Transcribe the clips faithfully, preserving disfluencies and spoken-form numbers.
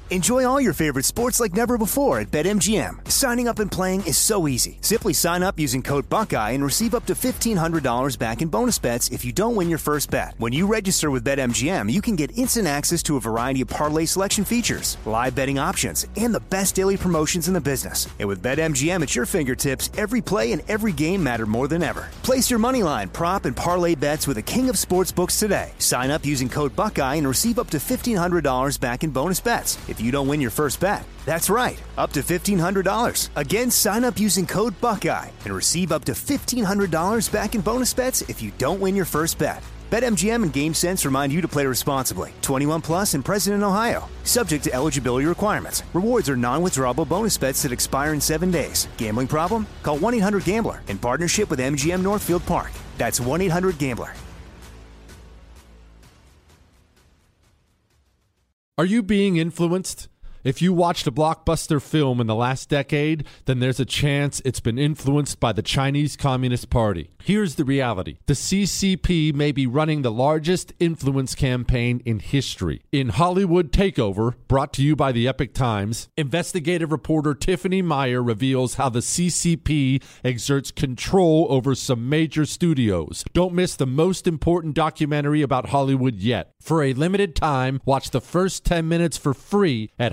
Enjoy all your favorite sports like never before at BetMGM. Signing up and playing is so easy. Simply sign up using code Buckeye and receive up to fifteen hundred dollars back in bonus bets if you don't win your first bet. When you register with BetMGM, you can get instant access to a variety of parlay selection features, live betting options, and the best daily promotions in the business. And with BetMGM at your fingertips, every play and every game matter more than ever. Place your moneyline, prop, and parlay bets with the king of sportsbooks today. Sign up using code Buckeye and receive up to fifteen hundred dollars back in bonus bets if you don't win your first bet. That's right, up to fifteen hundred dollars. Again, sign up using code Buckeye and receive up to fifteen hundred dollars back in bonus bets if you don't win your first bet. BetMGM and GameSense remind you to play responsibly. twenty-one plus and present in Ohio. Subject to eligibility requirements. Rewards are non-withdrawable bonus bets that expire in seven days. Gambling problem? Call one eight hundred gambler in partnership with M G M Northfield Park. That's one eight hundred gambler. Are you being influenced? If you watched a blockbuster film in the last decade, then there's a chance it's been influenced by the Chinese Communist Party. Here's the reality. The C C P may be running the largest influence campaign in history. In Hollywood Takeover, brought to you by the Epic Times, investigative reporter Tiffany Meyer reveals how the C C P exerts control over some major studios. Don't miss the most important documentary about Hollywood yet. For a limited time, watch the first ten minutes for free at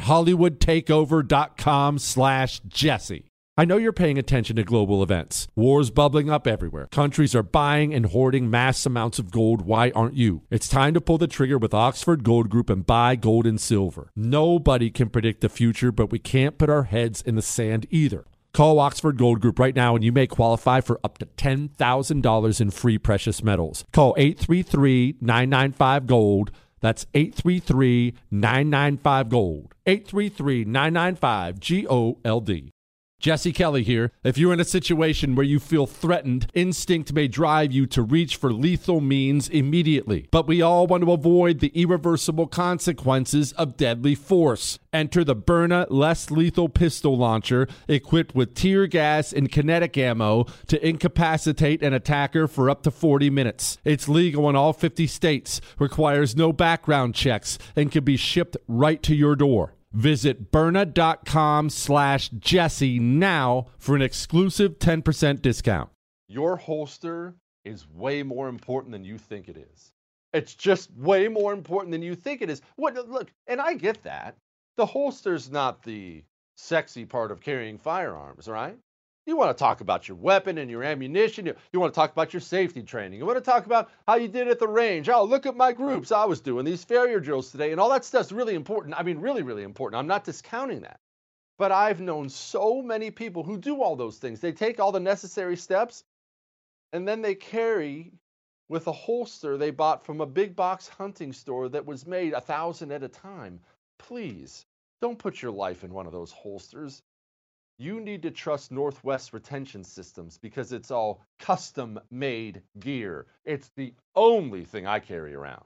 hollywoodtakeover.com slash Jesse. I know you're paying attention to global events. Wars bubbling up everywhere. Countries are buying and hoarding mass amounts of gold. Why aren't you? It's time to pull the trigger with Oxford Gold Group and buy gold and silver. Nobody can predict the future, but we can't put our heads in the sand either. Call Oxford Gold Group right now and you may qualify for up to ten thousand dollars in free precious metals. Call eight three three, nine nine five, GOLD. That's eight three three, nine nine five, GOLD. eight three three, nine nine five, G O L D. Jesse Kelly here. If you're in a situation where you feel threatened, instinct may drive you to reach for lethal means immediately. But we all want to avoid the irreversible consequences of deadly force. Enter the Byrna Less Lethal Pistol Launcher, equipped with tear gas and kinetic ammo to incapacitate an attacker for up to forty minutes. It's legal in all fifty states, requires no background checks, and can be shipped right to your door. Visit Byrna.com slash Jesse now for an exclusive ten percent discount. Your holster is way more important than you think it is. It's just way more important than you think it is. What, look, and I get that. The holster's not the sexy part of carrying firearms, right? You want to talk about your weapon and your ammunition. You, you want to talk about your safety training. You want to talk about how you did at the range. Oh, look at my groups. I was doing these failure drills today. And all that stuff's really important. I mean, really, really important. I'm not discounting that. But I've known so many people who do all those things. They take all the necessary steps, and then they carry with a holster they bought from a big box hunting store that was made a thousand at a time. Please, don't put your life in one of those holsters. You need to trust Northwest Retention Systems because it's all custom-made gear. It's the only thing I carry around.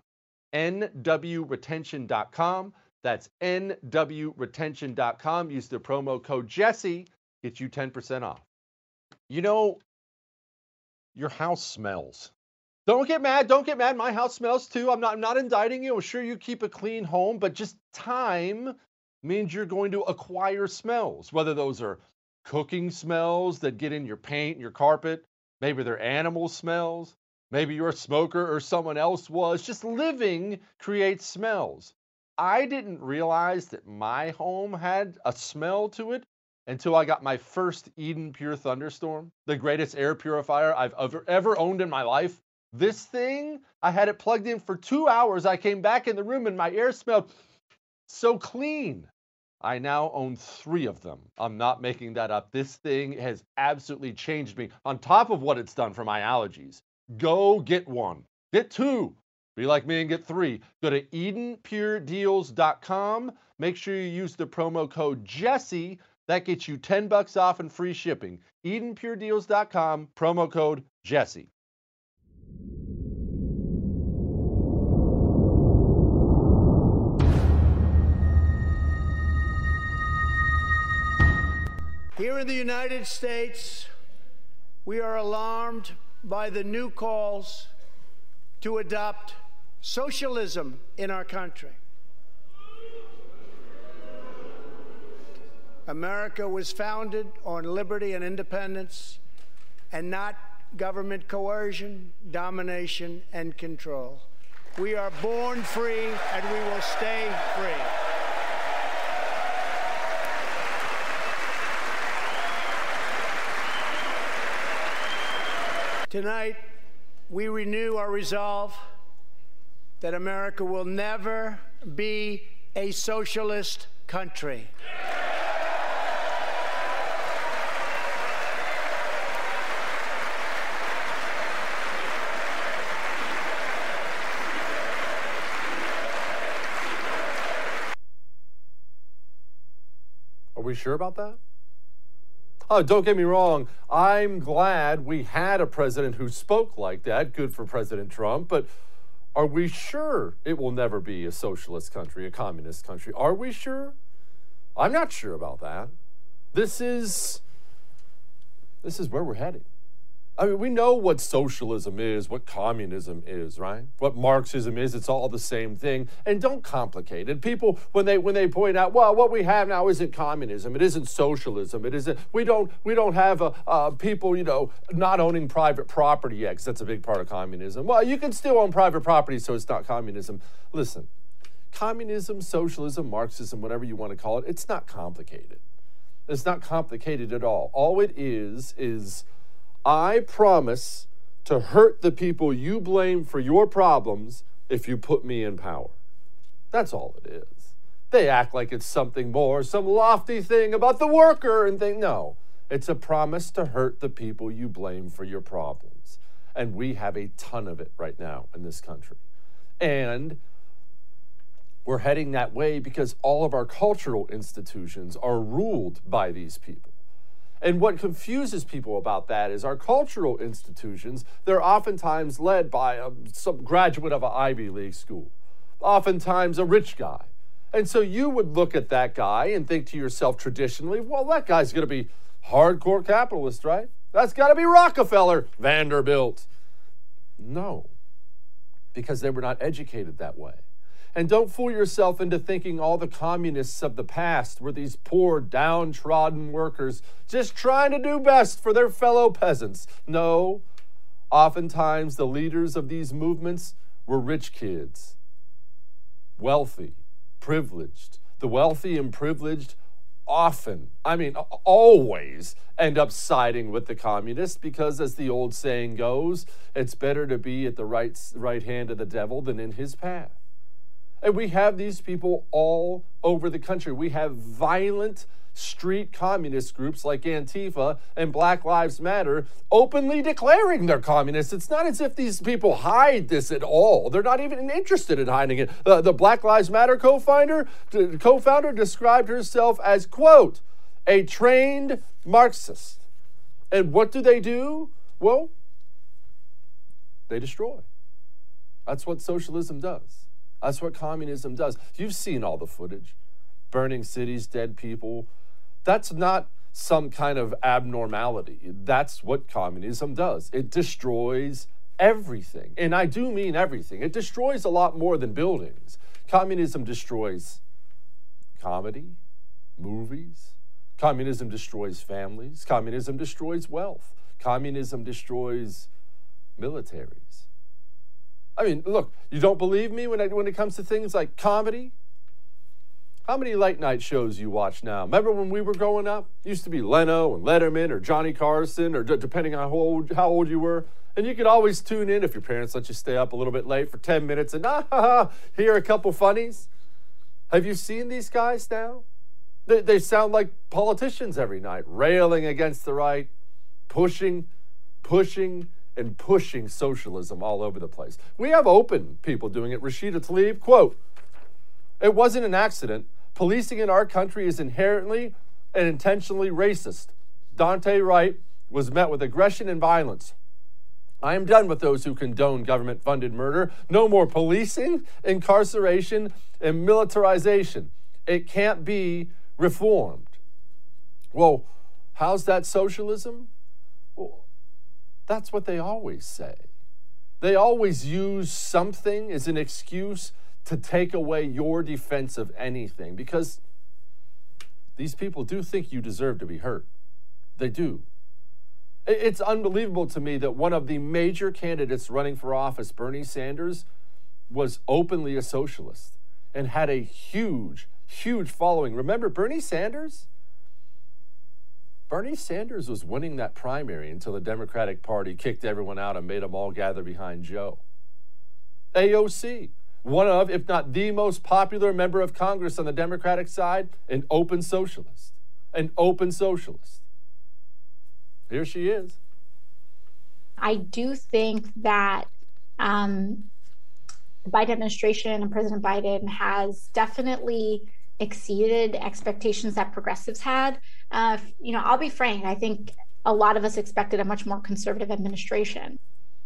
N W retention dot com. That's N W retention dot com. Use the promo code Jesse. Get you ten percent off. You know, your house smells. Don't get mad. Don't get mad. My house smells too. I'm not, I'm not indicting you. I'm sure you keep a clean home, but just time means you're going to acquire smells, whether those are cooking smells that get in your paint and your carpet, maybe they're animal smells, maybe you're a smoker or someone else was. Just living creates smells. I didn't realize that my home had a smell to it until I got my first Eden Pure Thunderstorm, the greatest air purifier I've ever, ever owned in my life. This thing, I had it plugged in for two hours. I came back in the room and my air smelled so clean. I now own three of them. I'm not making that up. This thing has absolutely changed me on top of what it's done for my allergies. Go get one. Get two. Be like me and get three. Go to Eden Pure Deals dot com. Make sure you use the promo code Jesse. That gets you ten bucks off and free shipping. Eden Pure Deals dot com, promo code Jesse. Here in the United States, we are alarmed by the new calls to adopt socialism in our country. America was founded on liberty and independence, and not government coercion, domination, and control. We are born free, and we will stay free. Tonight, we renew our resolve that America will never be a socialist country. Are we sure about that? Oh, don't get me wrong. I'm glad we had a president who spoke like that. Good for President Trump. But are we sure it will never be a socialist country, a communist country? Are we sure? I'm not sure about that. This is, this is where we're heading. I mean, we know what socialism is, what communism is, right? What Marxism is. It's all the same thing. And don't complicate it. People, when they when they point out, well, what we have now isn't communism. It isn't socialism. It isn't. We don't we don't have a, uh, people, you know, not owning private property yet, because that's a big part of communism. Well, you can still own private property, so it's not communism. Listen, communism, socialism, Marxism, whatever you want to call it, it's not complicated. It's not complicated at all. All it is is I promise to hurt the people you blame for your problems if you put me in power. That's all it is. They act like it's something more, some lofty thing about the worker and think, no, it's a promise to hurt the people you blame for your problems. And we have a ton of it right now in this country. And we're heading that way because all of our cultural institutions are ruled by these people. And what confuses people about that is our cultural institutions, they're oftentimes led by a, some graduate of an Ivy League school, oftentimes a rich guy. And so you would look at that guy and think to yourself traditionally, well, that guy's going to be hardcore capitalist, right? That's got to be Rockefeller, Vanderbilt. No, because they were not educated that way. And don't fool yourself into thinking all the communists of the past were these poor, downtrodden workers just trying to do best for their fellow peasants. No, oftentimes the leaders of these movements were rich kids, wealthy, privileged. The wealthy and privileged often, I mean, always end up siding with the communists because, as the old saying goes, it's better to be at the right, right hand of the devil than in his path. And we have these people all over the country. We have violent street communist groups like Antifa and Black Lives Matter openly declaring they're communists. It's not as if these people hide this at all. They're not even interested in hiding it. Uh, the Black Lives Matter co-founder, co-founder described herself as, quote, a trained Marxist. And what do they do? Well, they destroy. That's what socialism does. That's what communism does. You've seen all the footage. Burning cities, dead people. That's not some kind of abnormality. That's what communism does. It destroys everything. And I do mean everything. It destroys a lot more than buildings. Communism destroys comedy, movies. Communism destroys families. Communism destroys wealth. Communism destroys militaries. I mean, look, you don't believe me when, I, when it comes to things like comedy? How many late night shows you watch now? Remember when we were growing up? It used to be Leno and Letterman or Johnny Carson, or d- depending on how old, how old you were. And you could always tune in if your parents let you stay up a little bit late for ten minutes and ah, ha, ha, hear a couple funnies. Have you seen these guys now? They, they sound like politicians every night, railing against the right, pushing, pushing, and pushing socialism all over the place. We have open people doing it. Rashida Tlaib, quote, it wasn't an accident. Policing in our country is inherently and intentionally racist. Daunte Wright was met with aggression and violence. I am done with those who condone government-funded murder. No more policing, incarceration, and militarization. It can't be reformed. Well, how's that socialism? Well, that's what they always say. They always use something as an excuse to take away your defense of anything, because these people do think you deserve to be hurt. They do. It's unbelievable to me that one of the major candidates running for office, Bernie Sanders, was openly a socialist and had a huge, huge following. Remember Bernie Sanders? Bernie Sanders was winning that primary until the Democratic Party kicked everyone out and made them all gather behind Joe. A O C, one of, if not the most popular member of Congress on the Democratic side, an open socialist. An open socialist. Here she is. I do think that um, the Biden administration and President Biden has definitely exceeded expectations that progressives had. Uh, you know, I'll be frank, I think a lot of us expected a much more conservative administration.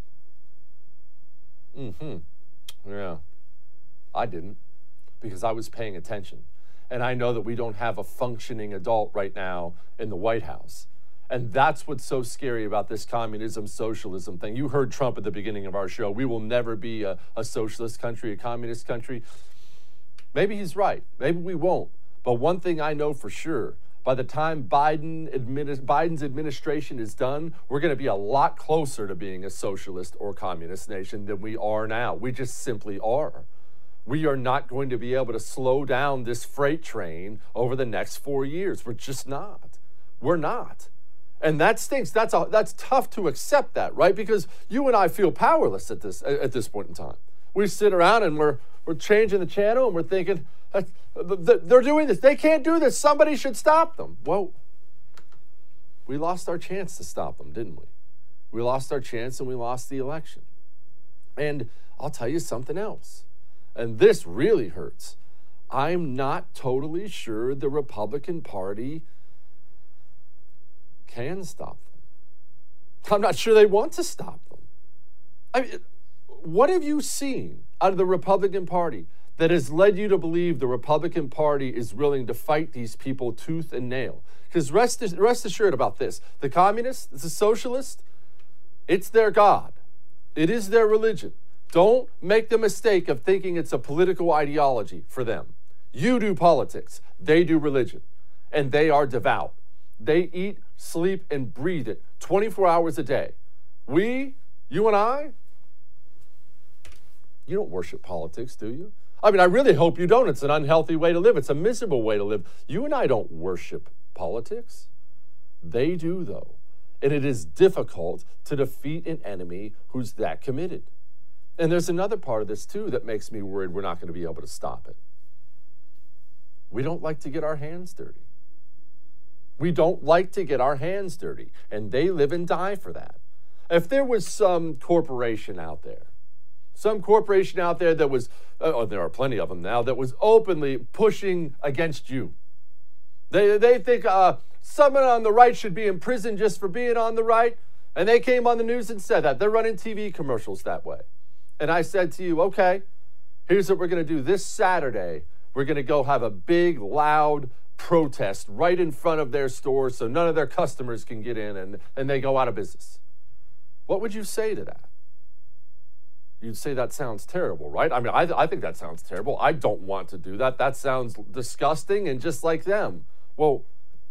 Mm-hmm. Yeah. I didn't, because I was paying attention. And I know that we don't have a functioning adult right now in the White House. And that's what's so scary about this communism, socialism thing. You heard Trump at the beginning of our show. We will never be a, a socialist country, a communist country. Maybe he's right. Maybe we won't. But one thing I know for sure, by the time Biden administ- Biden's administration is done, we're going to be a lot closer to being a socialist or communist nation than we are now. We just simply are. We are not going to be able to slow down this freight train over the next four years. We're just not. We're not. And that stinks. That's a, that's tough to accept that, right? Because you and I feel powerless at this at this point in time. We sit around and we're we're changing the channel and we're thinking, they're doing this. They can't do this. Somebody should stop them. Well, we lost our chance to stop them, didn't we? We lost our chance and we lost the election. And I'll tell you something else. And this really hurts. I'm not totally sure the Republican Party can stop them. I'm not sure they want to stop them. I mean, what have you seen out of the Republican Party that has led you to believe the Republican Party is willing to fight these people tooth and nail? Because rest, rest assured about this, the communists, the socialists, it's their God. It is their religion. Don't make the mistake of thinking it's a political ideology for them. You do politics. They do religion. And they are devout. They eat, sleep, and breathe it twenty-four hours a day. We, you and I, you don't worship politics, do you? I mean, I really hope you don't. It's an unhealthy way to live. It's a miserable way to live. You and I don't worship politics. They do, though. And it is difficult to defeat an enemy who's that committed. And there's another part of this, too, that makes me worried we're not going to be able to stop it. We don't like to get our hands dirty. We don't like to get our hands dirty, and they live and die for that. If there was some corporation out there, some corporation out there that was, oh, there are plenty of them now, that was openly pushing against you. They, they think uh, someone on the right should be in prison just for being on the right, and they came on the news and said that. They're running T V commercials that way. And I said to you, okay, here's what we're going to do this Saturday. We're going to go have a big, loud protest right in front of their store so none of their customers can get in and, and they go out of business. What would you say to that? You'd say that sounds terrible, right? I mean, I, I think that sounds terrible. I don't want to do that. That sounds disgusting and just like them. Well,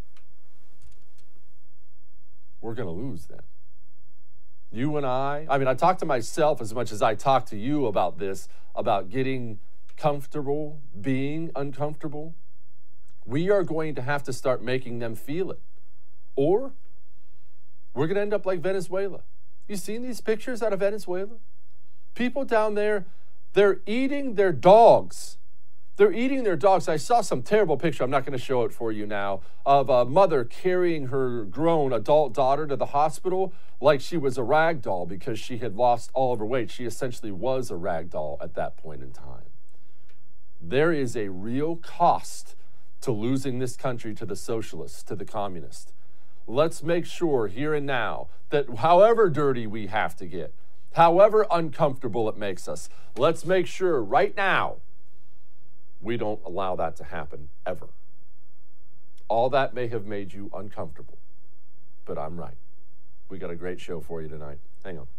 we're going to lose then. You and I, I mean, I talk to myself as much as I talk to you about this, about getting comfortable, being uncomfortable. We are going to have to start making them feel it. Or we're going to end up like Venezuela. You seen these pictures out of Venezuela? People down there, they're eating their dogs. They're eating their dogs. I saw some terrible picture, I'm not going to show it for you now, of a mother carrying her grown adult daughter to the hospital like she was a rag doll because she had lost all of her weight. She essentially was a rag doll at that point in time. There is a real cost to losing this country to the socialists, to the communists. Let's make sure here and now that however dirty we have to get, however uncomfortable it makes us, let's make sure right now we don't allow that to happen ever. All that may have made you uncomfortable, but I'm right. We got a great show for you tonight. Hang on.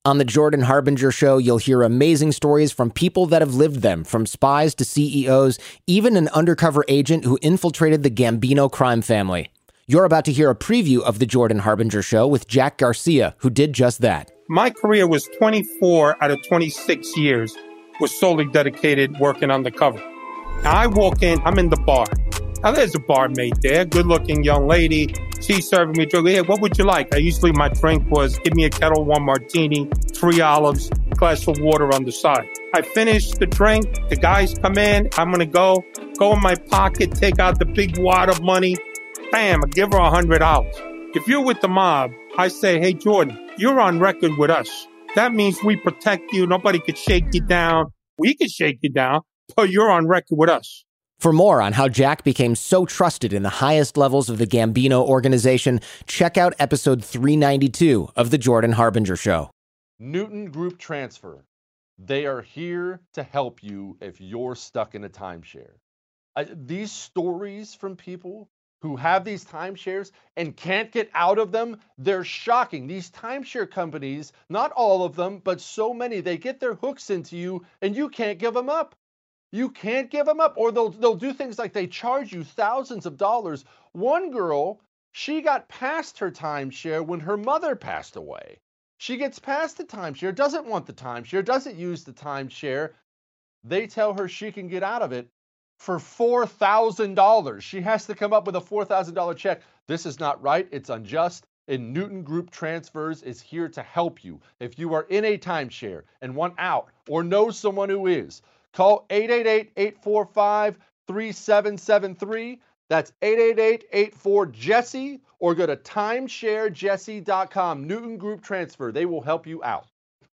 On the Jordan Harbinger Show, you'll hear amazing stories from people that have lived them, from spies to C E Os, even an undercover agent who infiltrated the Gambino crime family. You're about to hear a preview of the Jordan Harbinger Show with Jack Garcia, who did just that. My career was twenty-four out of twenty-six years was solely dedicated working undercover. Now I walk in, I'm in the bar. Now there's a barmaid there, good-looking young lady. She's serving me a drink. Hey, what would you like? I usually, my drink was, give me a Kettle One martini, three olives, glass of water on the side. I finish the drink. The guys come in. I'm going to go, go in my pocket, take out the big wad of money. Bam, I give her one hundred dollars. If you're with the mob, I say, hey, Jordan, you're on record with us. That means we protect you. Nobody could shake you down. We could shake you down, but you're on record with us. For more on how Jack became so trusted in the highest levels of the Gambino organization, check out episode three ninety-two of The Jordan Harbinger Show. Newton Group Transfer. They are here to help you if you're stuck in a timeshare. Uh, these stories from people who have these timeshares and can't get out of them, they're shocking. These timeshare companies, not all of them, but so many, they get their hooks into you and you can't give them up. You can't give them up, or they'll they'll do things like they charge you thousands of dollars. One girl, she got past her timeshare when her mother passed away. She gets past the timeshare, doesn't want the timeshare, doesn't use the timeshare. They tell her she can get out of it for four thousand dollars. She has to come up with a four thousand dollars check. This is not right. It's unjust. And Newton Group Transfers is here to help you. If you are in a timeshare and want out or know someone who is, call eight eight eight, eight four five, three seven seven three. That's eight eight eight, eight four, Jesse, or go to timeshare jesse dot com. Newton Group Transfer. They will help you out.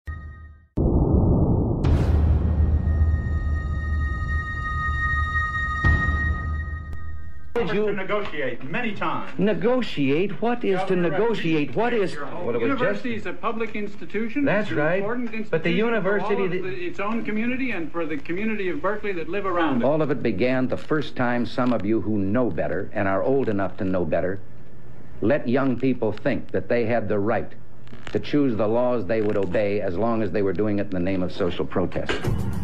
You to negotiate many times. Negotiate? What is to negotiate? What is? Well, university is a public institution. That's right. Institution but the university, for all of the, its own community, and for the community of Berkeley that live around it. All of it began the first time some of you who know better and are old enough to know better let young people think that they had the right to choose the laws they would obey as long as they were doing it in the name of social protest.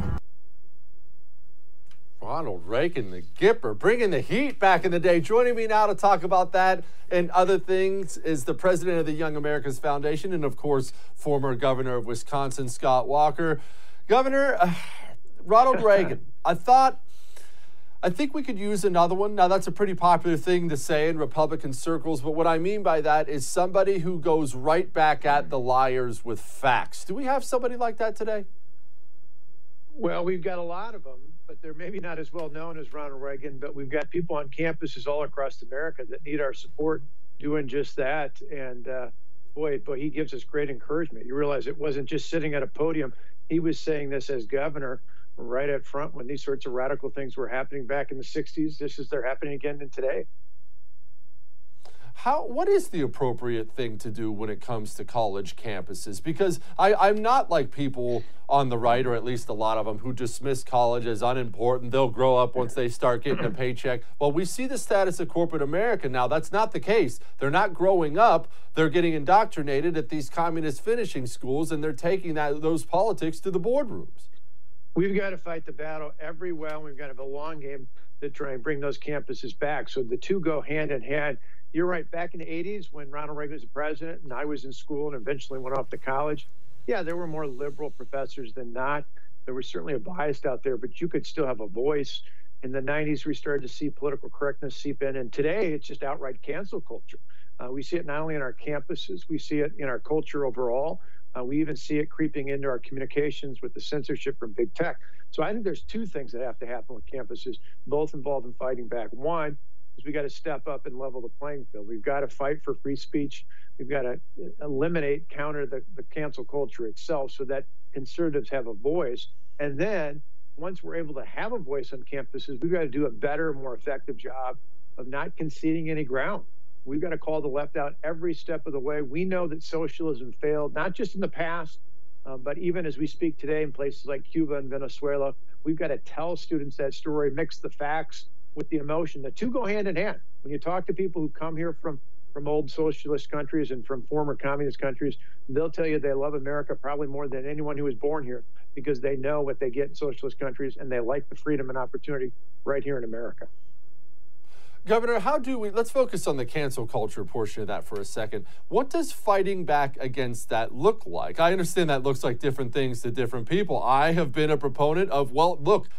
Ronald Reagan, the Gipper, bringing the heat back in the day. Joining me now to talk about that and other things is the president of the Young Americans Foundation and, of course, former governor of Wisconsin, Scott Walker. Governor, uh, Ronald Reagan, I thought, I think we could use another one. Now, that's a pretty popular thing to say in Republican circles, but what I mean by that is somebody who goes right back at the liars with facts. Do we have somebody like that today? Well, we've got a lot of them, but they're maybe not as well known as Ronald Reagan, but we've got people on campuses all across America that need our support doing just that. And uh, boy, boy, he gives us great encouragement. You realize it wasn't just sitting at a podium. He was saying this as governor right up front when these sorts of radical things were happening back in the sixties. This is they're happening again today. How, what is the appropriate thing to do when it comes to college campuses? Because I, I'm not like people on the right, or at least a lot of them, who dismiss college as unimportant. They'll grow up once they start getting a paycheck. Well, we see the status of corporate America now. That's not the case. They're not growing up. They're getting indoctrinated at these communist finishing schools, and they're taking that those politics to the boardrooms. We've got to fight the battle every well. We've got to have a long game to try and bring those campuses back. So the two go hand in hand. You're right. Back in the eighties, when Ronald Reagan was the president and I was in school and eventually went off to college, yeah, there were more liberal professors than not. There was certainly a bias out there, but you could still have a voice. In the nineties, we started to see political correctness seep in, and today it's just outright cancel culture. Uh, we see it not only in our campuses, we see it in our culture overall. Uh, we even see it creeping into our communications with the censorship from big tech. So I think there's two things that have to happen with campuses, both involved in fighting back. One, we got to step up and level the playing field. We've got to fight for free speech. We've got to eliminate, counter the, the cancel culture itself so that conservatives have a voice. And then once we're able to have a voice on campuses, we've got to do a better, more effective job of not conceding any ground. We've got to call the left out every step of the way. We know that socialism failed, not just in the past, uh, but even as we speak today in places like Cuba and Venezuela. We've got to tell students that story, mix the facts with the emotion. The two go hand in hand. When you talk to people who come here from from old socialist countries and from former communist countries, they'll tell you they love America probably more than anyone who was born here because they know what they get in socialist countries and they like the freedom and opportunity right here in America. Governor, how do we, let's focus on the cancel culture portion of that for a second. What does fighting back against that look like? I understand that looks like different things to different people. I have been a proponent of, well, look,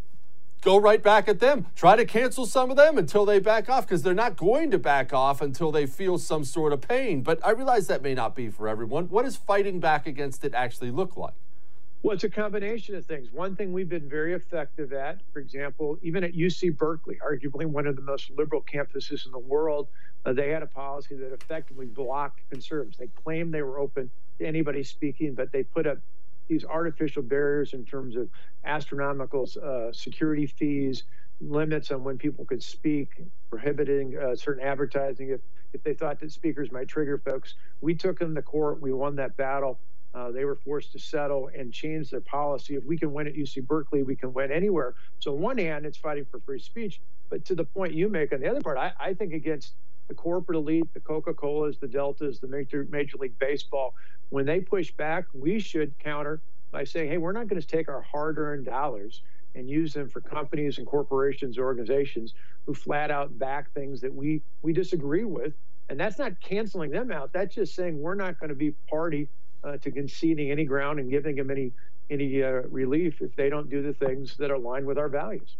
go right back at them. Try to cancel some of them until they back off, because they're not going to back off until they feel some sort of pain. But I realize that may not be for everyone. What does fighting back against it actually look like? Well, it's a combination of things. One thing we've been very effective at, for example, even at U C Berkeley, arguably one of the most liberal campuses in the world, uh, they had a policy that effectively blocked conservatives. They claimed they were open to anybody speaking, but they put up these artificial barriers in terms of astronomical uh, security fees, limits on when people could speak, prohibiting uh, certain advertising if, if they thought that speakers might trigger folks. We took them to court. We won that battle. Uh, they were forced to settle and change their policy. If we can win at U C Berkeley, we can win anywhere. So on one hand, it's fighting for free speech. But to the point you make on the other part, I, I think against the corporate elite, the Coca-Colas, the Deltas, the Major, Major League Baseball, when they push back, we should counter by saying, hey, we're not going to take our hard-earned dollars and use them for companies and corporations, organizations who flat out back things that we, we disagree with. And that's not canceling them out. That's just saying we're not going to be party Uh, to conceding any ground and giving them any any uh, relief if they don't do the things that are aligned with our values.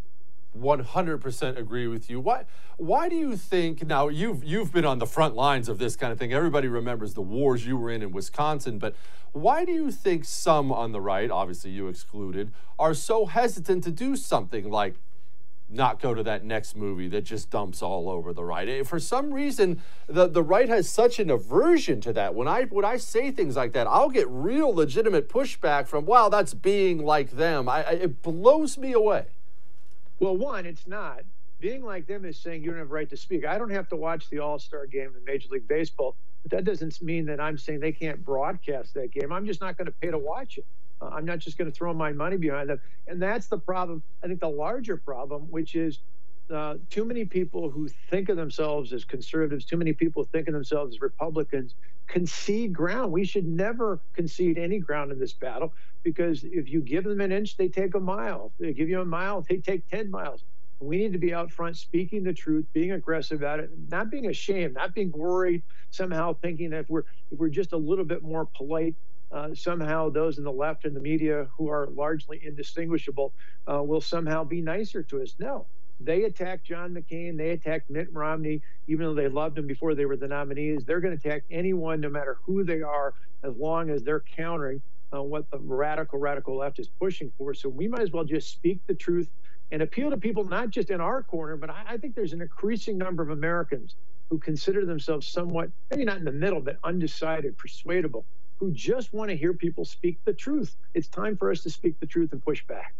one hundred percent agree with you. Why why do you think, now you've you've been on the front lines of this kind of thing. Everybody remembers the wars you were in in Wisconsin, but why do you think some on the right, obviously you excluded, are so hesitant to do something like not go to that next movie that just dumps all over the right? For some reason, the, the right has such an aversion to that. When I when I say things like that, I'll get real legitimate pushback from, wow, that's being like them. I, I, it blows me away. Well, one, it's not. Being like them is saying you don't have a right to speak. I don't have to watch the All-Star game in Major League Baseball, but that doesn't mean that I'm saying they can't broadcast that game. I'm just not going to pay to watch it. Uh, I'm not just going to throw my money behind them. And that's the problem. I think the larger problem, which is uh, too many people who think of themselves as conservatives, too many people think of themselves as Republicans, concede ground. We should never concede any ground in this battle, because if you give them an inch, they take a mile. If they give you a mile, they take ten miles. We need to be out front speaking the truth, being aggressive at it, not being ashamed, not being worried, somehow thinking that if we're, if we're just a little bit more polite, Uh, somehow those in the left and the media who are largely indistinguishable uh, will somehow be nicer to us. No, they attacked John McCain. They attacked Mitt Romney, even though they loved him before they were the nominees. They're going to attack anyone, no matter who they are, as long as they're countering uh, what the radical, radical left is pushing for. So we might as well just speak the truth and appeal to people, not just in our corner, but I, I think there's an increasing number of Americans who consider themselves somewhat, maybe not in the middle, but undecided, persuadable, who just want to hear people speak the truth. It's time for us to speak the truth and push back.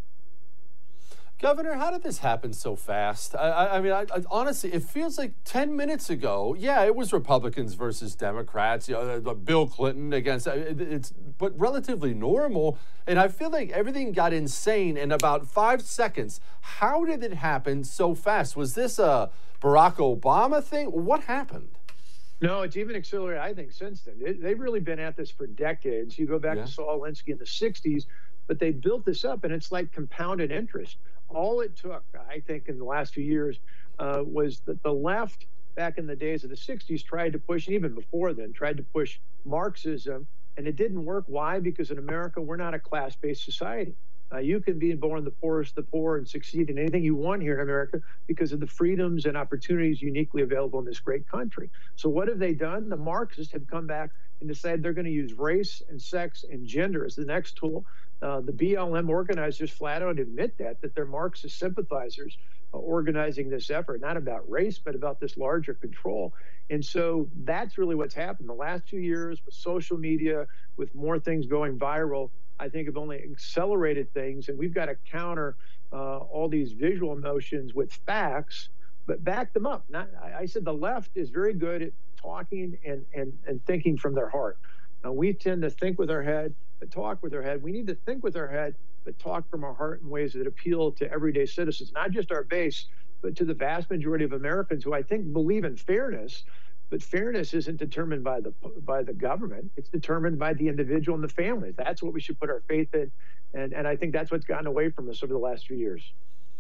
Governor, how did this happen so fast? I, I, I mean, I, I, honestly, it feels like ten minutes ago, yeah, it was Republicans versus Democrats, you know, uh, Bill Clinton against, it, it's, but relatively normal. And I feel like everything got insane in about five seconds. How did it happen so fast? Was this a Barack Obama thing? What happened? No, it's even accelerated, I think, since then. It, they've really been at this for decades. You go back yeah. to Saul Alinsky in the sixties, but they built this up, and it's like compounded interest. All it took, I think, in the last few years uh, was that the left, back in the days of the sixties, tried to push, and even before then, tried to push Marxism, and it didn't work. Why? Because in America, we're not a class-based society. Uh, you can be born the poorest of the poor and succeed in anything you want here in America because of the freedoms and opportunities uniquely available in this great country. So what have they done? The Marxists have come back and decided they're going to use race and sex and gender as the next tool. Uh, the B L M organizers flat out admit that, that they're Marxist sympathizers uh, organizing this effort, not about race, but about this larger control. And so that's really what's happened. The last two years with social media, with more things going viral, I think have only accelerated things, and we've got to counter uh, all these visual emotions with facts, but back them up. Not, I, I said the left is very good at talking and, and, and thinking from their heart. Now, we tend to think with our head, but talk with our head. We need to think with our head, but talk from our heart in ways that appeal to everyday citizens, not just our base, but to the vast majority of Americans who I think believe in fairness, But fairness isn't determined by the by the government. It's determined by the individual and the family. That's what we should put our faith in. And, and I think that's what's gotten away from us over the last few years.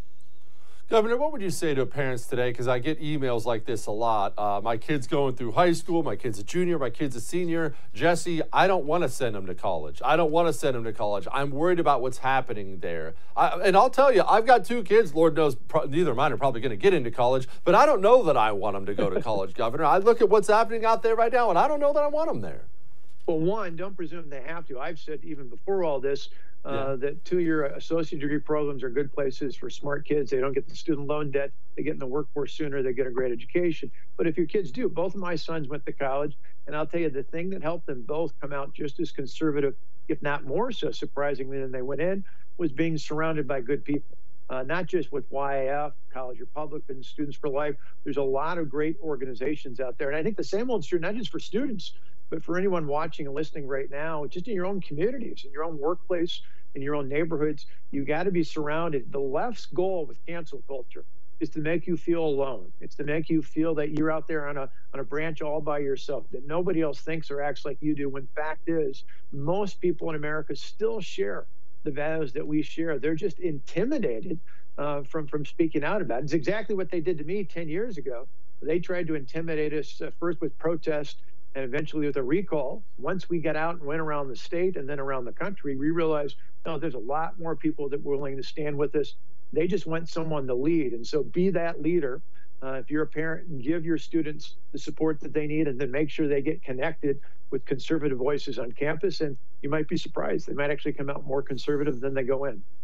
Governor, what would you say to parents today? Because I get emails like this a lot. Uh, my kid's going through high school. My kid's a junior. My kid's a senior. Jesse, I don't want to send him to college. I don't want to send him to college. I'm worried about what's happening there. I, and I'll tell you, I've got two kids. Lord knows pro- neither of mine are probably going to get into college. But I don't know that I want them to go to college, Governor. I look at what's happening out there right now, and I don't know that I want them there. Well, one, don't presume they have to. I've said even before all this, Uh, yeah. that two-year associate degree programs are good places for smart kids. They don't get the student loan debt. They get in the workforce sooner. They get a great education. But if your kids do, both of my sons went to college, and I'll tell you, the thing that helped them both come out just as conservative, if not more so surprisingly than they went in, was being surrounded by good people. Uh, not just with Y A F, College Republican, Students for Life. There's a lot of great organizations out there. And I think the same holds true, not just for students, but for anyone watching and listening right now, just in your own communities, in your own workplace, in your own neighborhoods, you got to be surrounded. The left's goal with cancel culture is to make you feel alone. It's to make you feel that you're out there on a on a branch all by yourself, that nobody else thinks or acts like you do, when fact is, most people in America still share the values that we share. They're just intimidated uh, from, from speaking out about it. It's exactly what they did to me ten years ago. They tried to intimidate us uh, first with protest, and eventually with a recall. Once we got out and went around the state and then around the country, we realized, no, there's a lot more people that were willing to stand with us. They just want someone to lead. And so be that leader. Uh, if you're a parent, give your students the support that they need, and then make sure they get connected with conservative voices on campus. And you might be surprised. They might actually come out more conservative than they go in.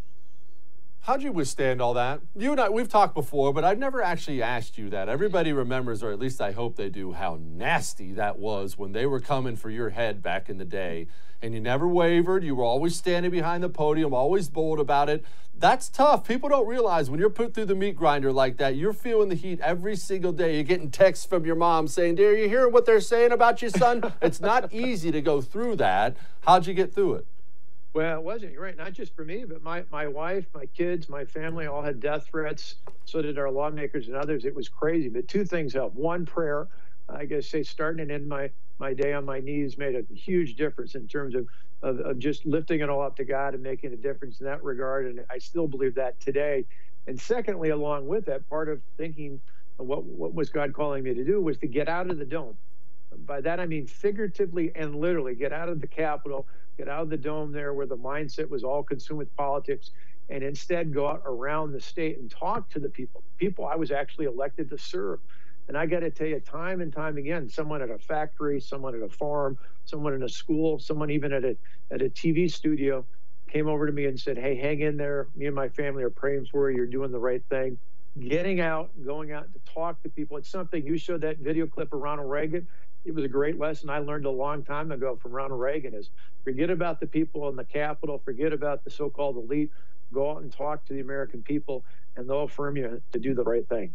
How'd you withstand all that? You and I, we've talked before, but I've never actually asked you that. Everybody remembers, or at least I hope they do, how nasty that was when they were coming for your head back in the day. And you never wavered. You were always standing behind the podium, always bold about it. That's tough. People don't realize when you're put through the meat grinder like that, you're feeling the heat every single day. You're getting texts from your mom saying, "Dear, you hearing what they're saying about you, son?" It's not easy to go through that. How'd you get through it? Well, it wasn't. You're right. Not just for me, but my, my wife, my kids, my family all had death threats. So did our lawmakers and others. It was crazy. But two things helped. One, prayer. I guess say starting and ending my, my day on my knees made a huge difference in terms of, of, of just lifting it all up to God and making a difference in that regard. And I still believe that today. And secondly, along with that, part of thinking of what, what was God calling me to do was to get out of the dome. By that, I mean figuratively and literally get out of the Capitol, get out of the dome there where the mindset was all consumed with politics, and instead go out around the state and talk to the people, people I was actually elected to serve. And I got to tell you, time and time again, someone at a factory, someone at a farm, someone in a school, someone even at a, at a T V studio came over to me and said, "Hey, hang in there. Me and my family are praying for you. You're doing the right thing." Getting out, going out to talk to people. It's something, you showed that video clip of Ronald Reagan. It was a great lesson I learned a long time ago from Ronald Reagan is forget about the people in the Capitol, forget about the so-called elite, go out and talk to the American people, and they'll affirm you to do the right thing.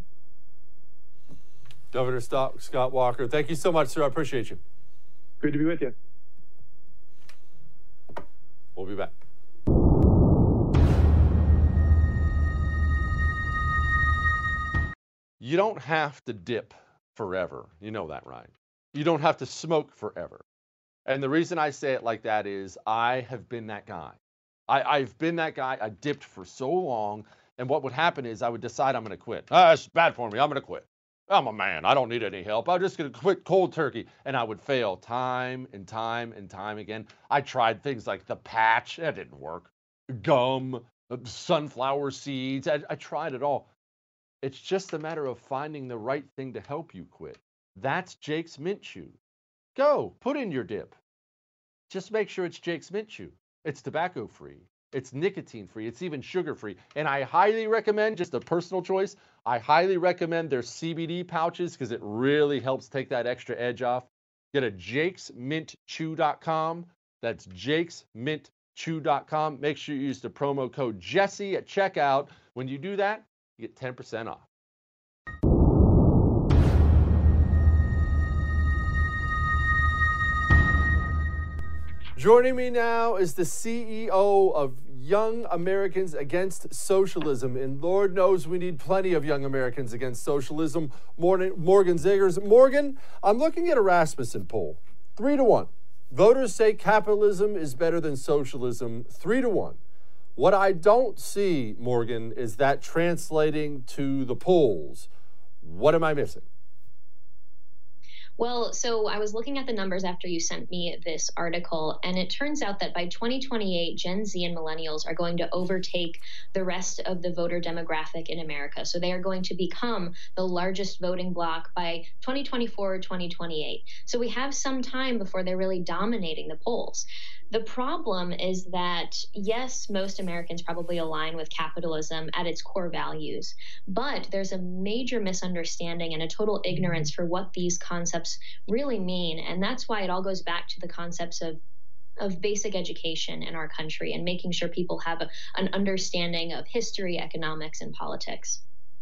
Governor Scott Walker, thank you so much, sir. I appreciate you. Good to be with you. We'll be back. You don't have to dip forever. You know that, right? You don't have to smoke forever. And the reason I say it like that is I have been that guy. I, I've been that guy. I dipped for so long. And what would happen is I would decide I'm going to quit. Ah, it's bad for me. I'm going to quit. I'm a man. I don't need any help. I'm just going to quit cold turkey. And I would fail time and time and time again. I tried things like the patch. That didn't work. Gum, sunflower seeds. I, I tried it all. It's just a matter of finding the right thing to help you quit. That's Jake's Mint Chew. Go, put in your dip. Just make sure it's Jake's Mint Chew. It's tobacco-free. It's nicotine-free. It's even sugar-free. And I highly recommend, just a personal choice, I highly recommend their C B D pouches because it really helps take that extra edge off. Get a jakes mint chew dot com. That's jakes mint chew dot com. Make sure you use the promo code Jesse at checkout. When you do that, you get ten percent off. Joining me now is the C E O of young Americans against socialism. And Lord knows we need plenty of young Americans against socialism. Morgan, Morgan Zegers. Morgan, I'm looking at a Rasmussen poll. Three to one. Voters say capitalism is better than socialism. Three to one. What I don't see, Morgan, is that translating to the polls. What am I missing? Well, so I was looking at the numbers after you sent me this article, and it turns out that by twenty twenty-eight, Gen Z and millennials are going to overtake the rest of the voter demographic in America. So they are going to become the largest voting bloc by twenty twenty-four or twenty twenty-eight. So we have some time before they're really dominating the polls. The problem is that, yes, most Americans probably align with capitalism at its core values, but there's a major misunderstanding and a total ignorance for what these concepts really mean. And that's why it all goes back to the concepts of of basic education in our country and making sure people have a, an understanding of history, economics, and politics.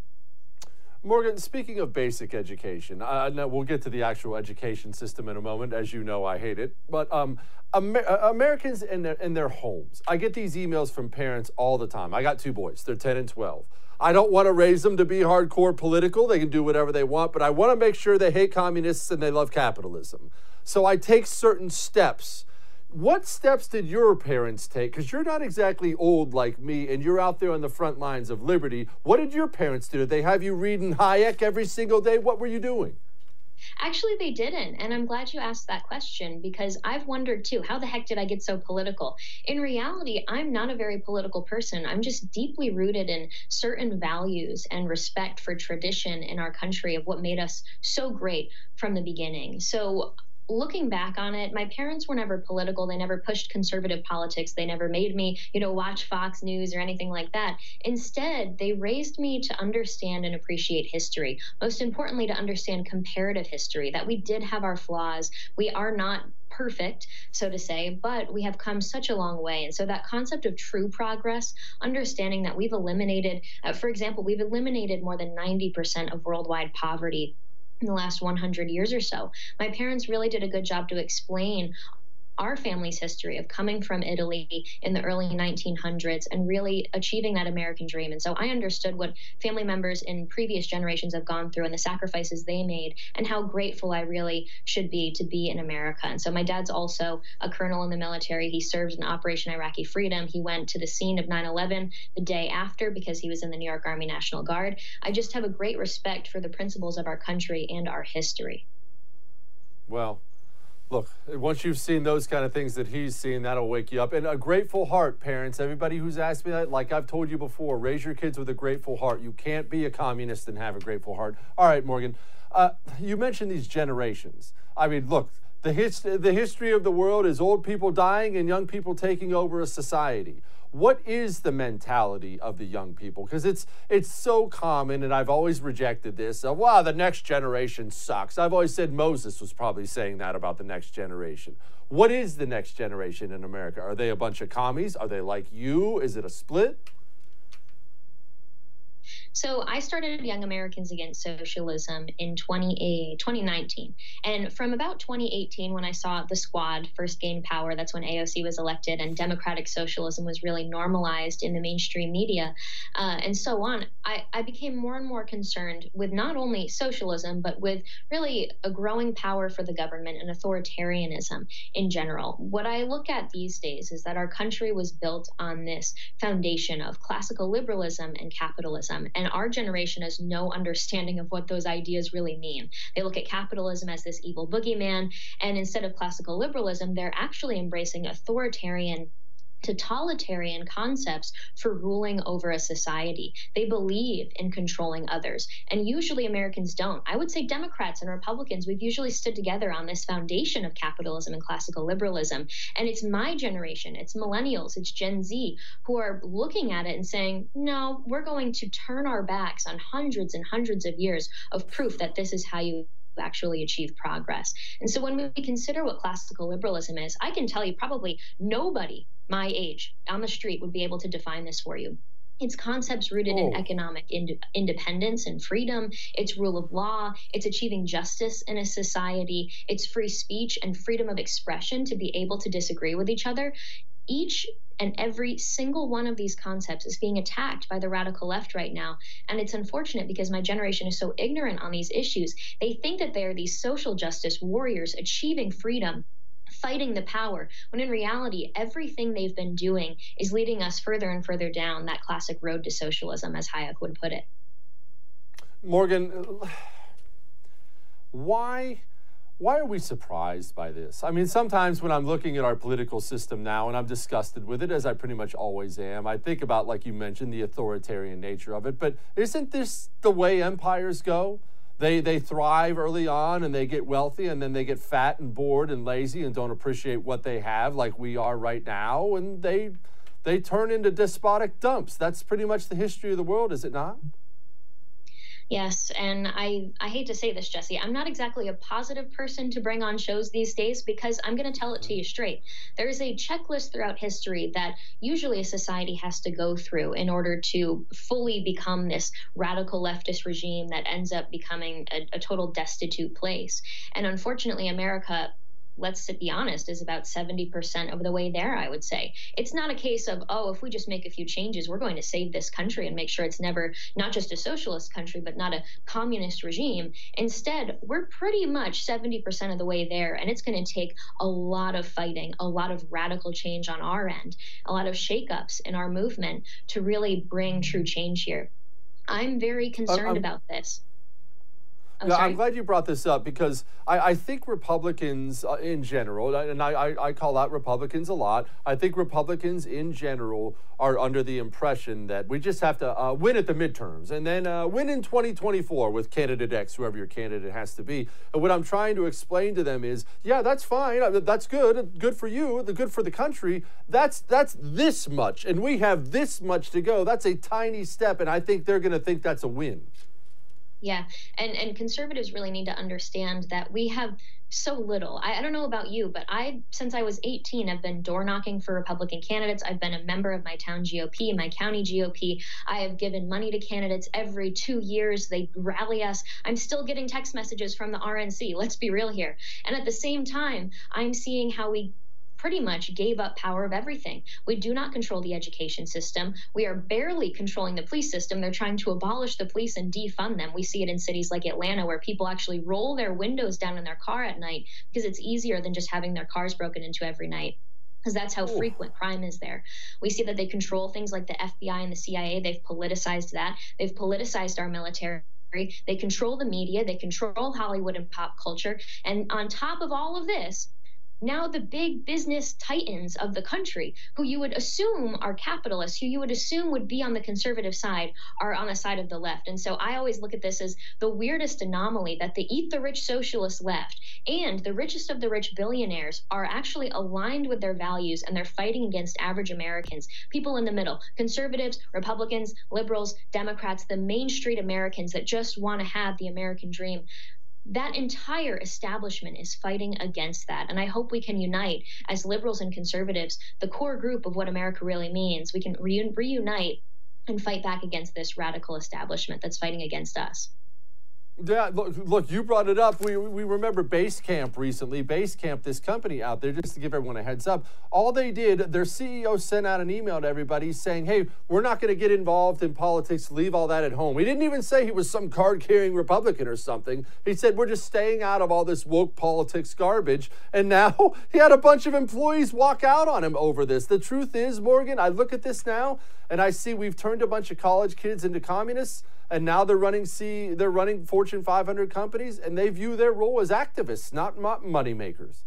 Morgan, speaking of basic education, uh, no, we'll get to the actual education system in a moment. As you know, I hate it. But um, Amer- Americans in their, in their homes, I get these emails from parents all the time. I got two boys. They're ten and twelve. I don't want to raise them to be hardcore political. They can do whatever they want. But I want to make sure they hate communists and they love capitalism. So I take certain steps. What steps did your parents take? Because you're not exactly old like me, and you're out there on the front lines of liberty. What did your parents do? Did they have you reading Hayek every single day? What were you doing? Actually, they didn't. And I'm glad you asked that question, because I've wondered too, how the heck did I get so political? In reality, I'm not a very political person. I'm just deeply rooted in certain values and respect for tradition in our country of what made us so great from the beginning. So looking back on it, my parents were never political. They never pushed conservative politics. They never made me, you know, watch Fox News or anything like that. Instead, they raised me to understand and appreciate history. Most importantly, to understand comparative history, that we did have our flaws. We are not perfect, so to say, but we have come such a long way. And so that concept of true progress, understanding that we've eliminated, uh, for example, we've eliminated more than ninety percent of worldwide poverty in the last one hundred years or so. My parents really did a good job to explain our family's history of coming from Italy in the early nineteen hundreds and really achieving that American dream. And so I understood what family members in previous generations have gone through and the sacrifices they made and how grateful I really should be to be in America. And so my dad's also a colonel in the military. He served in Operation Iraqi Freedom. He went to the scene of nine eleven the day after because he was in the New York Army National Guard. I just have a great respect for the principles of our country and our history. Well, look, once you've seen those kind of things that he's seen, that'll wake you up. And a grateful heart, parents. Everybody who's asked me that, like I've told you before, raise your kids with a grateful heart. You can't be a communist and have a grateful heart. All right, Morgan, uh, you mentioned these generations. I mean, look, the, his- the history of the world is old people dying and young people taking over a society. What is the mentality of the young people? Because it's it's so common, and I've always rejected this, of, wow, the next generation sucks. I've always said Moses was probably saying that about the next generation. What is the next generation in America? Are they a bunch of commies? Are they like you? Is it a split? So I started Young Americans Against Socialism in twenty nineteen. And from about twenty eighteen, when I saw the Squad first gain power, that's when A O C was elected and democratic socialism was really normalized in the mainstream media, uh, and so on, I, I became more and more concerned with not only socialism, but with really a growing power for the government and authoritarianism in general. What I look at these days is that our country was built on this foundation of classical liberalism and capitalism. And our generation has no understanding of what those ideas really mean. They look at capitalism as this evil boogeyman, and instead of classical liberalism, they're actually embracing authoritarian, totalitarian concepts for ruling over a society. They believe in controlling others, and usually Americans don't. I would say Democrats and Republicans, we've usually stood together on this foundation of capitalism and classical liberalism, and it's my generation, it's millennials, it's Gen Z, who are looking at it and saying, no, we're going to turn our backs on hundreds and hundreds of years of proof that this is how you actually achieve progress. And so when we consider what classical liberalism is, I can tell you probably nobody my age on the street would be able to define this for you. It's concepts rooted oh. in economic ind- independence and freedom. It's rule of law. It's achieving justice in a society. It's free speech and freedom of expression to be able to disagree with each other. Each And every single one of these concepts is being attacked by the radical left right now. And it's unfortunate because my generation is so ignorant on these issues. They think that they're these social justice warriors achieving freedom, fighting the power, when in reality, everything they've been doing is leading us further and further down that classic road to socialism, as Hayek would put it. Morgan, why, why are we surprised by this? I mean, sometimes when I'm looking at our political system now and I'm disgusted with it, as I pretty much always am, I think about, like you mentioned, the authoritarian nature of it. But isn't this the way empires go? They they thrive early on and they get wealthy, and then they get fat and bored and lazy and don't appreciate what they have, like we are right now, and they they turn into despotic dumps. That's pretty much the history of the world, is it not? Yes, and I, I hate to say this, Jesse, I'm not exactly a positive person to bring on shows these days because I'm going to tell it to you straight. There is a checklist throughout history that usually a society has to go through in order to fully become this radical leftist regime that ends up becoming a, a total destitute place. And unfortunately, America, let's be honest, is about seventy percent of the way there, I would say. It's not a case of, oh, if we just make a few changes, we're going to save this country and make sure it's never not just a socialist country, but not a communist regime. Instead, we're pretty much seventy percent of the way there, and it's going to take a lot of fighting, a lot of radical change on our end, a lot of shakeups in our movement to really bring true change here. I'm very concerned um, about this. Oh, no, I'm glad you brought this up because I, I think Republicans uh, in general, and I, I, I call out Republicans a lot, I think Republicans in general are under the impression that we just have to uh, win at the midterms and then uh, win in twenty twenty-four with candidate X, whoever your candidate has to be. And what I'm trying to explain to them is, yeah, that's fine. That's good. Good for you. The good for the country. That's, that's this much. And we have this much to go. That's a tiny step. And I think they're going to think that's a win. Yeah, and, and conservatives really need to understand that we have so little. I, I don't know about you, but I, since I was eighteen, I've been door knocking for Republican candidates. I've been a member of my town G O P, my county G O P. I have given money to candidates every two years. They rally us. I'm still getting text messages from the R N C. Let's be real here. And at the same time, I'm seeing how we pretty much gave up power of everything. We do not control the education system. We are barely controlling the police system. They're trying to abolish the police and defund them. We see it in cities like Atlanta where people actually roll their windows down in their car at night because it's easier than just having their cars broken into every night, because that's how Ooh. frequent crime is there. We see that they control things like the F B I and the C I A. They've politicized that. They've politicized our military. They control the media. They control Hollywood and pop culture. And on top of all of this, now the big business titans of the country, who you would assume are capitalists, who you would assume would be on the conservative side, are on the side of the left. And so I always look at this as the weirdest anomaly that the eat the rich socialist left and the richest of the rich billionaires are actually aligned with their values, and they're fighting against average Americans, people in the middle, conservatives, Republicans, liberals, Democrats, the Main Street Americans that just want to have the American dream. That entire establishment is fighting against that. And I hope we can unite as liberals and conservatives, the core group of what America really means. We can re- reunite and fight back against this radical establishment that's fighting against us. Yeah, look, look, you brought it up. We we remember Basecamp recently. Basecamp, this company out there, just to give everyone a heads up, all they did, their C E O sent out an email to everybody saying, hey, we're not going to get involved in politics. Leave all that at home. He didn't even say he was some card-carrying Republican or something. He said, we're just staying out of all this woke politics garbage. And now he had a bunch of employees walk out on him over this. The truth is, Morgan, I look at this now and I see we've turned a bunch of college kids into communists. And now they're running C, they're running Fortune five hundred companies, and they view their role as activists, not money makers.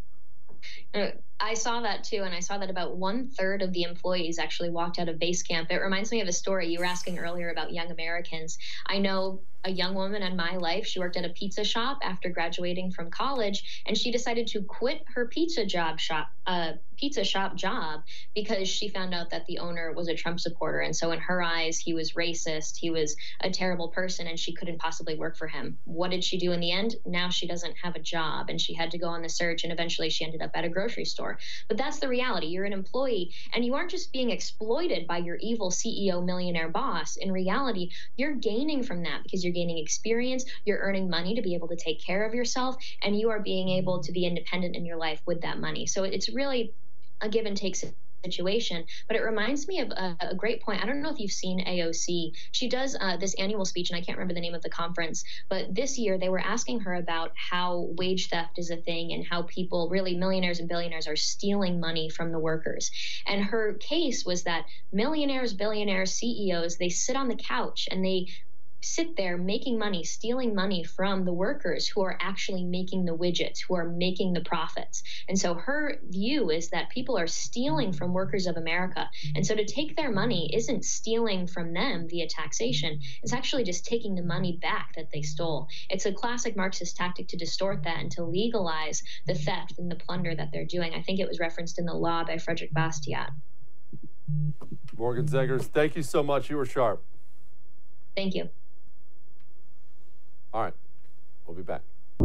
Uh, I saw that too, and I saw that about one third of the employees actually walked out of Basecamp. It reminds me of a story you were asking earlier about young Americans. I know a young woman in my life. She worked at a pizza shop after graduating from college, and she decided to quit her pizza job shop, uh, pizza shop job because she found out that the owner was a Trump supporter. And so in her eyes, he was racist. He was a terrible person, and she couldn't possibly work for him. What did she do in the end? Now she doesn't have a job, and she had to go on the search, and eventually she ended up at a grocery store. But that's the reality. You're an employee, and you aren't just being exploited by your evil C E O millionaire boss. In reality, you're gaining from that because you're gaining experience, you're earning money to be able to take care of yourself, and you are being able to be independent in your life with that money. So it's really a give and take situation. But it reminds me of a, a great point. I don't know if you've seen A O C. She does uh, this annual speech, and I can't remember the name of the conference, but this year they were asking her about how wage theft is a thing and how people, really millionaires and billionaires, are stealing money from the workers. And her case was that millionaires, billionaires, C E Os, they sit on the couch and they sit there making money, stealing money from the workers who are actually making the widgets, who are making the profits. And so her view is that people are stealing from workers of America. And so to take their money isn't stealing from them via taxation. It's actually just taking the money back that they stole. It's a classic Marxist tactic to distort that and to legalize the theft and the plunder that they're doing. I think it was referenced in The Law by Frederick Bastiat. Morgan Zegers, thank you so much. You were sharp. Thank you. All right, we'll be back.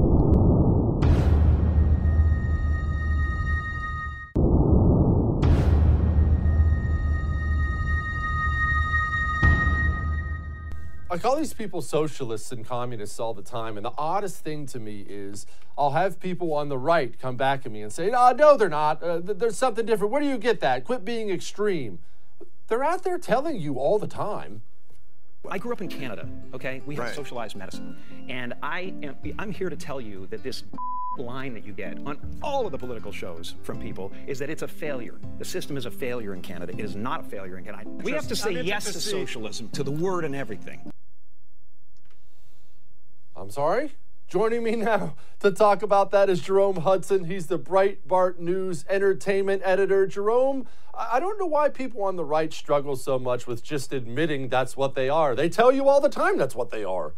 I call these people socialists and communists all the time, and the oddest thing to me is I'll have people on the right come back at me and say, oh, no, they're not. Uh, there's something different. Where do you get that? Quit being extreme. They're out there telling you all the time. I grew up in Canada, okay? We have right. socialized medicine. And I am, I'm here to tell you that this line that you get on all of the political shows from people is that it's a failure. The system is a failure in Canada. It is not a failure in Canada. We have to say yes to socialism, to the word and everything. I'm sorry? Joining me now to talk about that is Jerome Hudson. He's the Breitbart News entertainment editor. Jerome, I don't know why people on the right struggle so much with just admitting that's what they are. They tell you all the time that's what they are.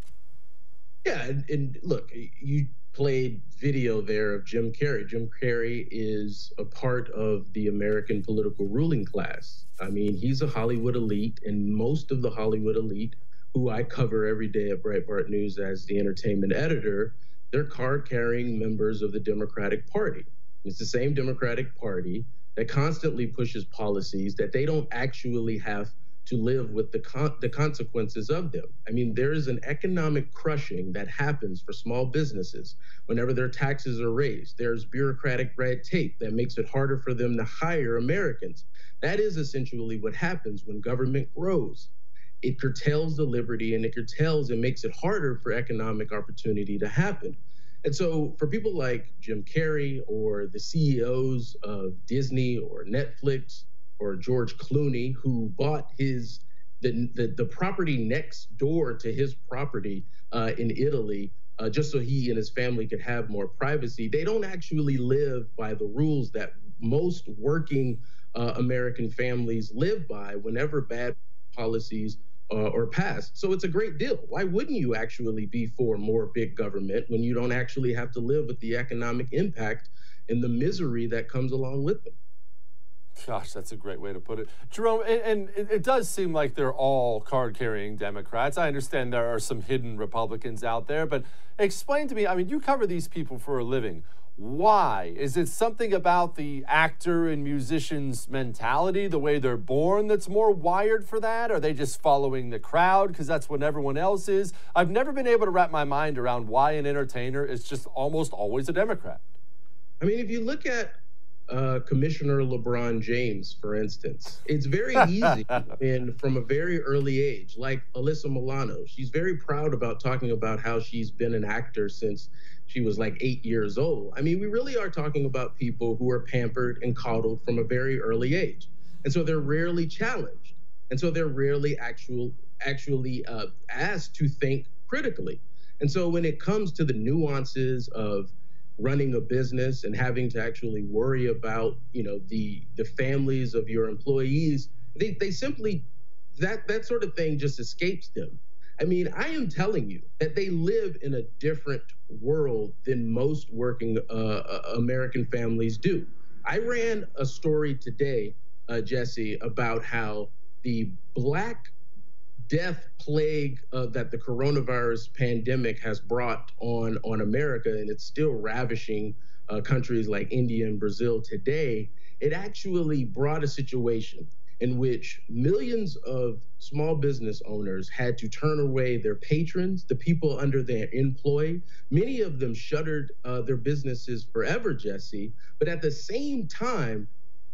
Yeah, and, and look, you played video there of Jim Carrey. Jim Carrey is a part of the American political ruling class. I mean, he's a Hollywood elite, and most of the Hollywood elite, who I cover every day at Breitbart News as the entertainment editor, they're card-carrying members of the Democratic Party. It's the same Democratic Party that constantly pushes policies that they don't actually have to live with the con- the consequences of them. I mean, there is an economic crushing that happens for small businesses whenever their taxes are raised. There's bureaucratic red tape that makes it harder for them to hire Americans. That is essentially what happens when government grows. It curtails the liberty, and it curtails and makes it harder for economic opportunity to happen. And so for people like Jim Carrey or the C E Os of Disney or Netflix or George Clooney, who bought his the the, the property next door to his property uh, in Italy uh, just so he and his family could have more privacy, they don't actually live by the rules that most working uh, American families live by whenever bad policies Uh, or passed. So it's a great deal. Why wouldn't you actually be for more big government when you don't actually have to live with the economic impact and the misery that comes along with it? Gosh, that's a great way to put it. Jerome, and, and it, it does seem like they're all card-carrying Democrats. I understand there are some hidden Republicans out there, but explain to me, I mean, you cover these people for a living. Why? Is it something about the actor and musician's mentality, the way they're born, that's more wired for that? Are they just following the crowd because that's what everyone else is? I've never been able to wrap my mind around why an entertainer is just almost always a Democrat. I mean, if you look at uh, Commissioner LeBron James, for instance, it's very easy and from a very early age, like Alyssa Milano. She's very proud about talking about how she's been an actor since she was like eight years old. I mean, we really are talking about people who are pampered and coddled from a very early age. And so they're rarely challenged. And so they're rarely actual, actually uh, asked to think critically. And so when it comes to the nuances of running a business and having to actually worry about, you know, the the families of your employees, they, they simply, that, that sort of thing just escapes them. I mean, I am telling you that they live in a different world than most working uh, American families do. I ran a story today, uh, Jesse, about how the Black death plague uh, that the coronavirus pandemic has brought on, on America, and it's still ravishing uh, countries like India and Brazil today, it actually brought a situation in which millions of small business owners had to turn away their patrons, the people under their employ. Many of them shuttered uh, their businesses forever, Jesse. But at the same time,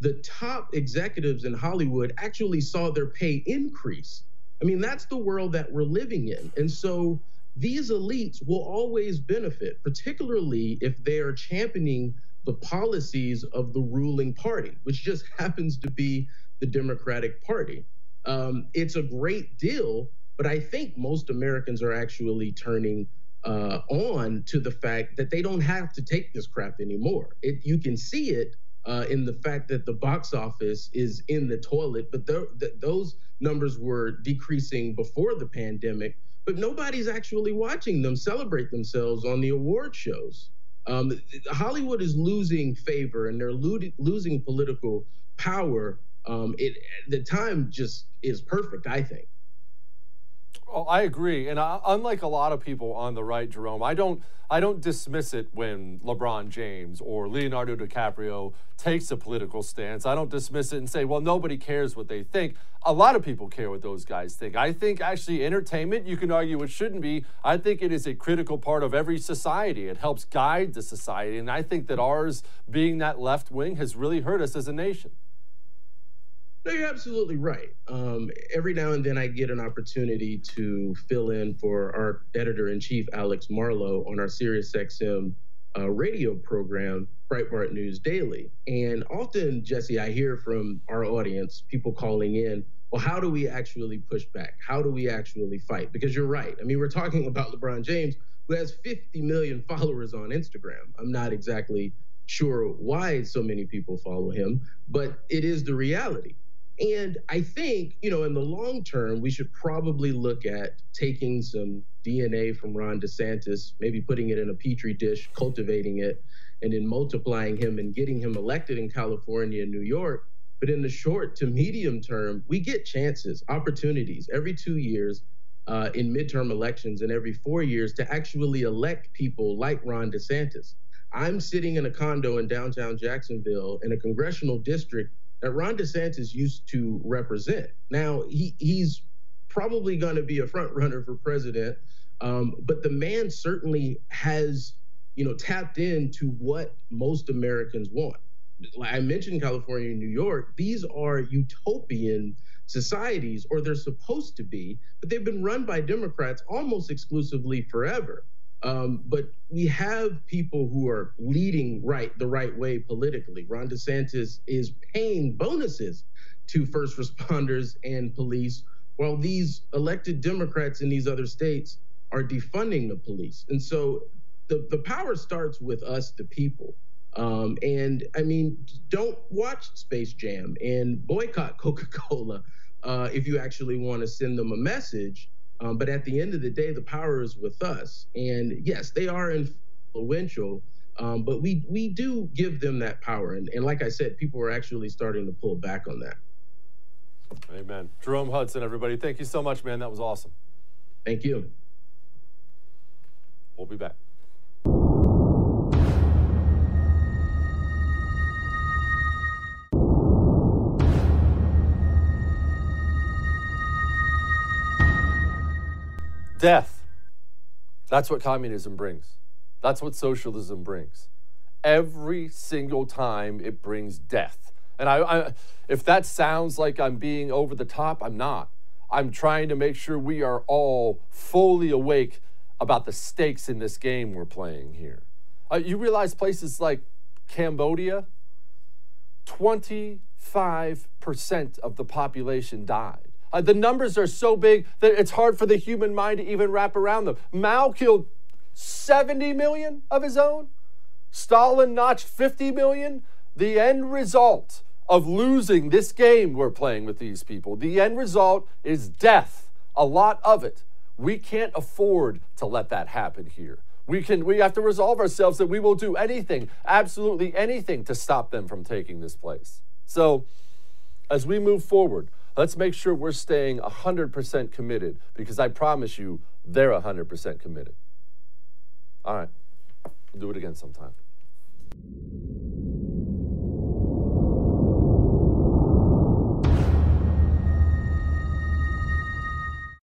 the top executives in Hollywood actually saw their pay increase. I mean, that's the world that we're living in. And so these elites will always benefit, particularly if they are championing the policies of the ruling party, which just happens to be the Democratic Party. Um, it's a great deal, but I think most Americans are actually turning uh, on to the fact that they don't have to take this crap anymore. It, you can see it uh, in the fact that the box office is in the toilet, but th- th- those numbers were decreasing before the pandemic, but nobody's actually watching them celebrate themselves on the award shows. Um, Hollywood is losing favor and they're lo- losing political power. Um, it, the time just is perfect, I think. Oh, I agree, and I, unlike a lot of people on the right, Jerome, I don't, I don't dismiss it when LeBron James or Leonardo DiCaprio takes a political stance. I don't dismiss it and say, well, nobody cares what they think. A lot of people care what those guys think. I think actually entertainment, you can argue it shouldn't be. I think it is a critical part of every society. It helps guide the society, and I think that ours, being that left wing, has really hurt us as a nation. No, you're absolutely right. Um, every now and then I get an opportunity to fill in for our editor-in-chief, Alex Marlow, on our SiriusXM uh, radio program, Breitbart News Daily. And often, Jesse, I hear from our audience, people calling in, well, how do we actually push back? How do we actually fight? Because you're right. I mean, we're talking about LeBron James, who has fifty million followers on Instagram. I'm not exactly sure why so many people follow him, but it is the reality. And I think, you know, in the long term, we should probably look at taking some D N A from Ron DeSantis, maybe putting it in a petri dish, cultivating it, and then multiplying him and getting him elected in California and New York. But in the short to medium term, we get chances, opportunities every two years uh, in midterm elections and every four years to actually elect people like Ron DeSantis. I'm sitting in a condo in downtown Jacksonville in a congressional district that Ron DeSantis used to represent. Now, he, he's probably going to be a front runner for president, um, but the man certainly has, you know, tapped into what most Americans want. I mentioned California and New York. These are utopian societies, or they're supposed to be, but they've been run by Democrats almost exclusively forever. Um, but we have people who are leading right the right way politically. Ron DeSantis is paying bonuses to first responders and police, while these elected Democrats in these other states are defunding the police. And so the, the power starts with us, the people. Um, and I mean, don't watch Space Jam and boycott Coca-Cola uh, if you actually want to send them a message. Um, but at the end of the day, the power is with us. And yes, they are influential, um, but we we do give them that power. And, and like I said, people are actually starting to pull back on that. Amen. Jerome Hudson, everybody. Thank you so much, man. That was awesome. Thank you. We'll be back. Death. That's what communism brings. That's what socialism brings. Every single time it brings death. And I, I, if that sounds like I'm being over the top, I'm not. I'm trying to make sure we are all fully awake about the stakes in this game we're playing here. Uh, you realize places like Cambodia, twenty-five percent of the population died. Uh, the numbers are so big that it's hard for the human mind to even wrap around them. Mao killed seventy million of his own. Stalin notched fifty million. The end result of losing this game we're playing with these people, the end result is death, a lot of it. We can't afford to let that happen here. We can. We have to resolve ourselves that we will do anything, absolutely anything, to stop them from taking this place. So as we move forward, let's make sure we're staying one hundred percent committed, because I promise you, they're one hundred percent committed. All right. We'll do it again sometime.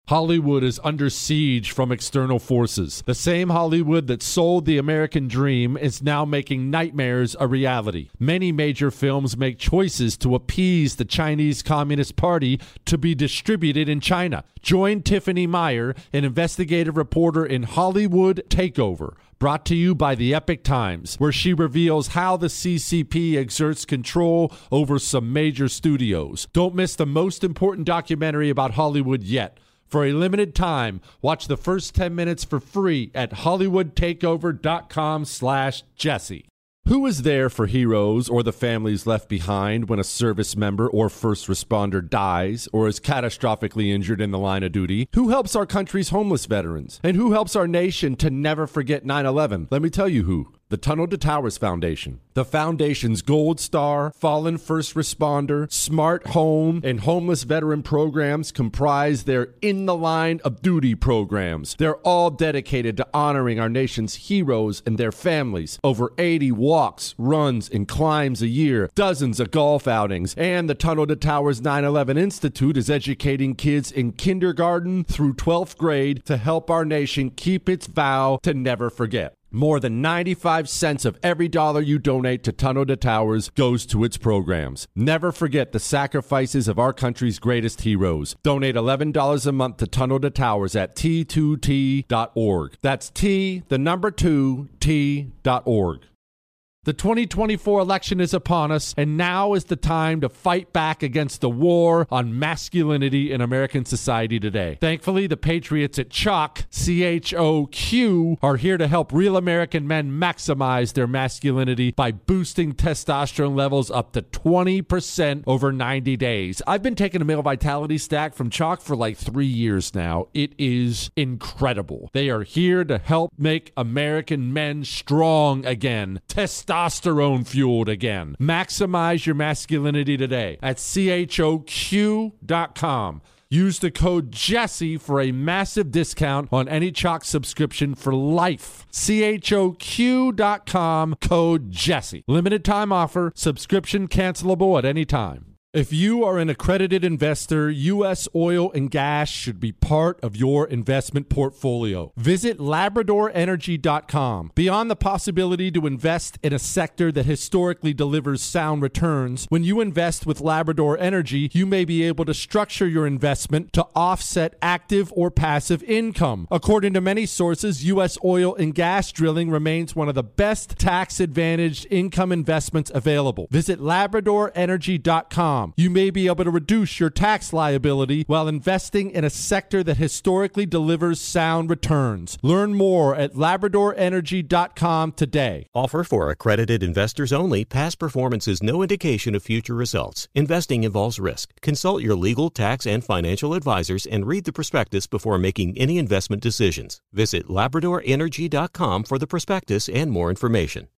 Hollywood is under siege from external forces. The same Hollywood that sold the American dream is now making nightmares a reality. Many major films make choices to appease the Chinese Communist Party to be distributed in China. Join Tiffany Meyer, an investigative reporter in Hollywood Takeover, brought to you by the Epic Times, where she reveals how the C C P exerts control over some major studios. Don't miss the most important documentary about Hollywood yet. For a limited time, watch the first ten minutes for free at hollywoodtakeover.com slash Jesse. Who is there for heroes or the families left behind when a service member or first responder dies or is catastrophically injured in the line of duty? Who helps our country's homeless veterans? And who helps our nation to never forget nine eleven? Let me tell you who. The Tunnel to Towers Foundation. The Foundation's Gold Star, Fallen First Responder, Smart Home, and Homeless Veteran programs comprise their In the Line of Duty programs. They're all dedicated to honoring our nation's heroes and their families. Over eighty walks, runs, and climbs a year, dozens of golf outings, and the Tunnel to Towers nine eleven Institute is educating kids in kindergarten through twelfth grade to help our nation keep its vow to never forget. More than ninety-five cents of every dollar you donate to Tunnel to Towers goes to its programs. Never forget the sacrifices of our country's greatest heroes. Donate eleven dollars a month to Tunnel to Towers at T two T dot org. That's T, the number two, T dot org. The twenty twenty-four election is upon us, and now is the time to fight back against the war on masculinity in American society today. Thankfully, the patriots at Choq, C H O Q, are here to help real American men maximize their masculinity by boosting testosterone levels up to twenty percent over ninety days. I've been taking a male vitality stack from Choq for like three years now. It is incredible. They are here to help make American men strong again. Testosterone Testosterone fueled again. Maximize your masculinity today at C H O Q dot com. Use the code Jesse for a massive discount on any Choq subscription for life. C H O Q dot com, code Jesse. Limited time offer. Subscription cancelable at any time. If you are an accredited investor, U S oil and gas should be part of your investment portfolio. Visit Labrador Energy dot com. Beyond the possibility to invest in a sector that historically delivers sound returns, when you invest with Labrador Energy, you may be able to structure your investment to offset active or passive income. According to many sources, U S oil and gas drilling remains one of the best tax-advantaged income investments available. Visit Labrador Energy dot com. You may be able to reduce your tax liability while investing in a sector that historically delivers sound returns. Learn more at Labrador Energy dot com today. Offer for accredited investors only. Past performance is no indication of future results. Investing involves risk. Consult your legal, tax, and financial advisors and read the prospectus before making any investment decisions. Visit Labrador Energy dot com for the prospectus and more information.